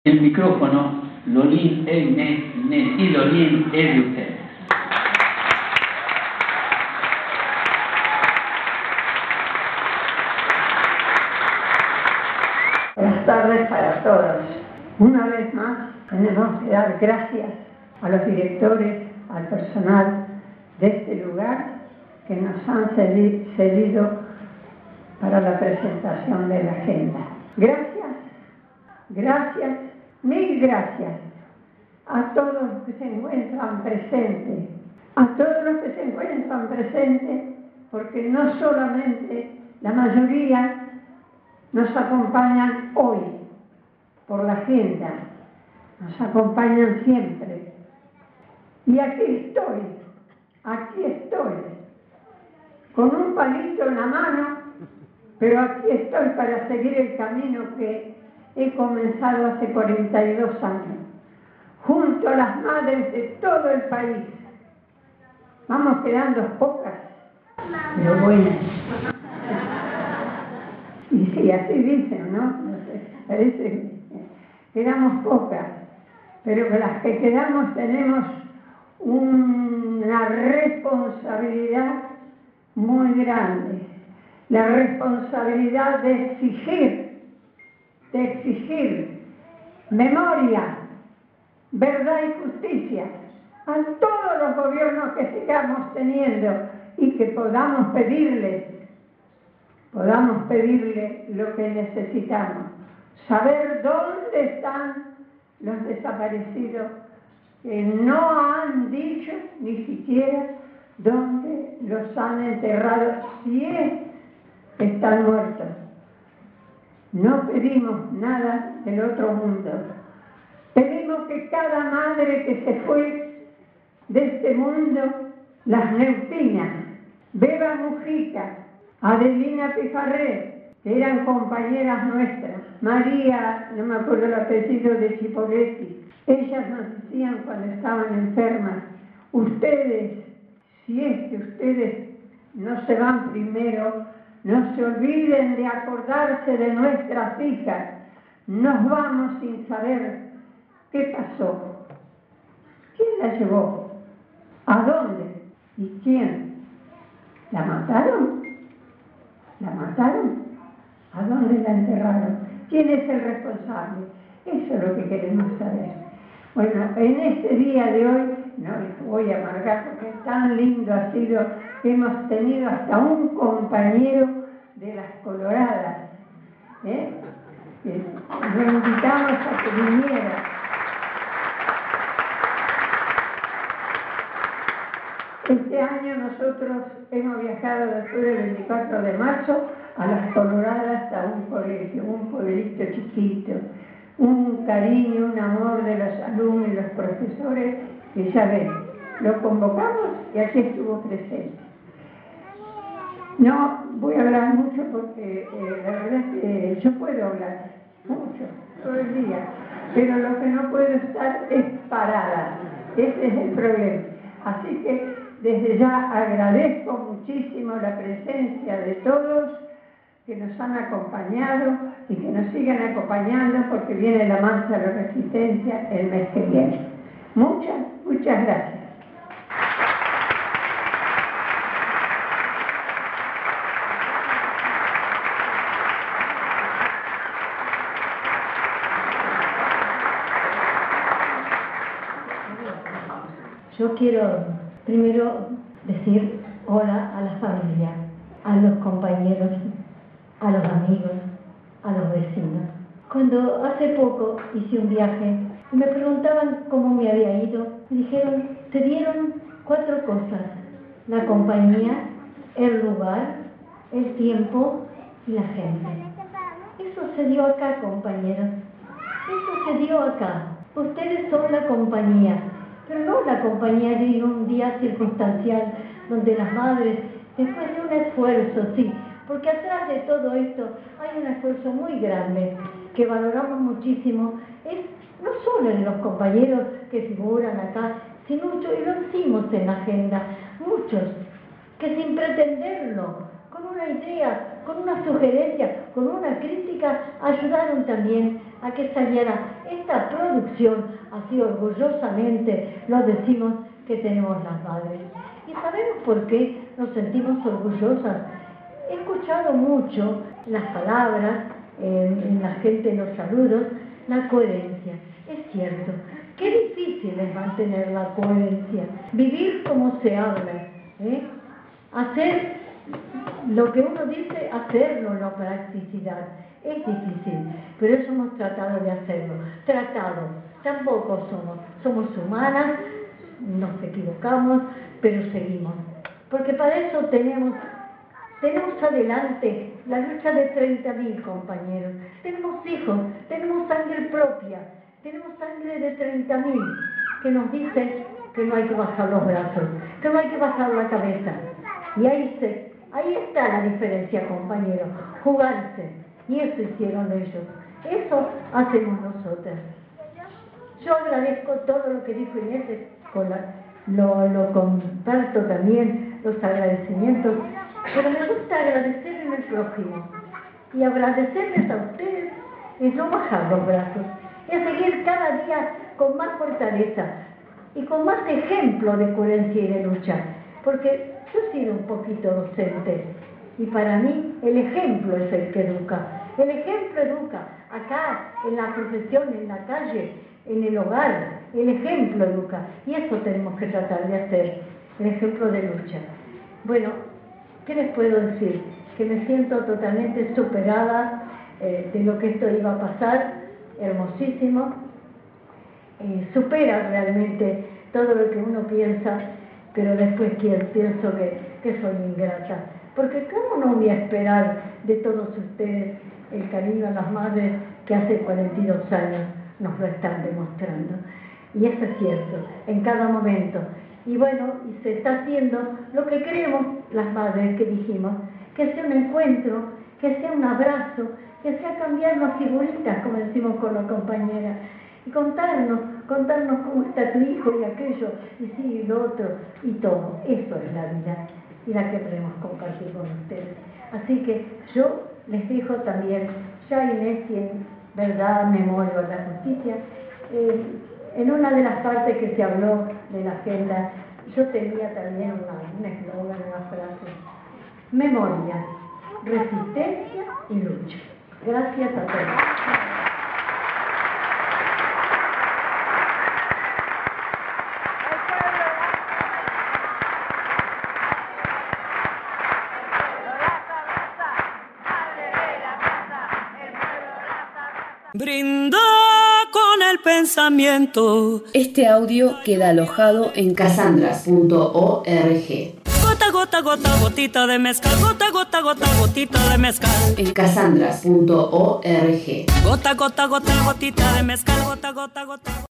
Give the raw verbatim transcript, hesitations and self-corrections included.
El micrófono, Lolín, Inés, Inés y Lolín es de ustedes. Buenas tardes para todos. Una vez más tenemos que dar gracias a los directores, al personal de este lugar que nos han cedido para la presentación de la agenda. Gracias, gracias, mil gracias a todos los que se encuentran presentes, a todos los que se encuentran presentes, porque no solamente la mayoría nos acompañan hoy por la agenda, nos acompañan siempre. Y aquí estoy, aquí estoy, con un palito en la mano, pero aquí estoy para seguir el camino que he comenzado hace cuarenta y dos años, junto a las madres de todo el país. Vamos quedando pocas, pero buenas. Y sí, así dicen, ¿no? No sé, parece que quedamos pocas, pero que las que quedamos tenemos una responsabilidad muy grande. La responsabilidad de exigir, de exigir memoria, verdad y justicia a todos los gobiernos que sigamos teniendo y que podamos pedirles, podamos pedirle lo que necesitamos. Saber dónde están los desaparecidos que no han dicho ni siquiera dónde los han enterrado, si es que están muertos. No pedimos nada del otro mundo. Pedimos que cada madre que se fue de este mundo, las Neupinas, Beba Mujica, Adelina Pifarré, que eran compañeras nuestras, María, no me acuerdo el apellido de Chipoletti, ellas nos decían cuando estaban enfermas, ustedes, si es que ustedes no se van primero, no se olviden de acordarse de nuestras hijas, nos vamos sin saber qué pasó, quién la llevó, a dónde y quién. ¿La mataron? ¿La mataron? ¿A dónde la enterraron? ¿Quién es el responsable? Eso es lo que queremos saber. Bueno, en este día de hoy, no les voy a amargar porque tan lindo ha sido que hemos tenido hasta un compañero de las Coloradas, ¿eh? que lo invitamos a que viniera. Este año nosotros hemos viajado después del veinticuatro de marzo a las Coloradas, a un colegio, un pueblito chiquito, un cariño, un amor de los alumnos y los profesores, que ya ven, lo convocamos y aquí estuvo presente. No voy a hablar mucho porque eh, la verdad es que yo puedo hablar mucho, todo el día, pero lo que no puedo estar es parada, ese es el problema. Así que desde ya agradezco muchísimo la presencia de todos que nos han acompañado y que nos sigan acompañando porque viene la Marcha de la Resistencia el mes que viene. Muchas, muchas gracias. Yo quiero primero decir hola a la familia, a los compañeros, a los amigos, a los vecinos. Cuando hace poco hice un viaje y me preguntaban cómo me había ido, me dijeron, te dieron cuatro cosas: la compañía, el lugar, el tiempo y la gente. Eso se dio acá, compañeros. Eso se dio acá. Ustedes son la compañía. Pero no la compañía de un día circunstancial donde las madres, después de un esfuerzo, sí, porque atrás de todo esto hay un esfuerzo muy grande que valoramos muchísimo, es no solo en los compañeros que figuran acá, sino muchos, y lo decimos en la agenda, muchos que sin pretenderlo, con una idea, con una sugerencia, con una crítica, ayudaron también a que saliera esta producción, así orgullosamente lo decimos que tenemos las madres. ¿Y sabemos por qué nos sentimos orgullosas? He escuchado mucho las palabras, eh, en la gente, en los saludos, la coherencia. Es cierto, qué difícil es mantener la coherencia, vivir como se habla, ¿eh? Hacer lo que uno dice, hacerlo en la practicidad. Es difícil, pero eso hemos tratado de hacerlo. Tratado, tampoco somos, somos humanas, nos equivocamos, pero seguimos. Porque para eso tenemos, tenemos adelante la lucha de treinta mil compañeros. Tenemos hijos, tenemos sangre propia, tenemos sangre de treinta mil que nos dicen que no hay que bajar los brazos, que no hay que bajar la cabeza. Y ahí, se, ahí está la diferencia, compañeros, jugarse. Y eso hicieron ellos. Eso hacemos nosotras. Yo agradezco todo lo que dijo Inés, lo, lo comparto también, los agradecimientos, pero me gusta agradecer en el prójimo. Y agradecerles a ustedes es no bajar los brazos, es seguir cada día con más fortaleza y con más ejemplo de coherencia y de lucha. Porque yo he sido un poquito docente y para mí el ejemplo es el que educa. El ejemplo educa. Acá, en la profesión, en la calle, en el hogar, el ejemplo educa. Y eso tenemos que tratar de hacer, el ejemplo de lucha. Bueno, ¿qué les puedo decir? Que me siento totalmente superada eh, de lo que esto iba a pasar, hermosísimo. Eh, supera realmente todo lo que uno piensa, pero después pienso que, que soy ingrata. Porque ¿cómo no voy a esperar de todos ustedes el cariño a las madres que hace cuarenta y dos años nos lo están demostrando? Y eso es cierto, en cada momento. Y bueno, y se está haciendo lo que queremos las madres que dijimos, que sea un encuentro, que sea un abrazo, que sea cambiarnos figuritas, como decimos con la compañera, y contarnos, contarnos cómo está tu hijo y aquello, y sí, y lo otro, y todo. Eso es la vida, y la que queremos compartir con ustedes. Así que yo les dejo también, ya Inés tiene verdad, memoria, la justicia. Eh, en una de las partes que se habló de la agenda, yo tenía también una, un eslogan, una frase: memoria, resistencia y lucha. Gracias a todos. Brindo con el pensamiento. Este audio queda alojado en casandras punto org. Gota, gota, gota, gotita de mezcal. Gota, gota, gota, gotita de mezcal. En casandras punto org. Gota, gota, gota, gotita de mezcal. Gota, gota, gota.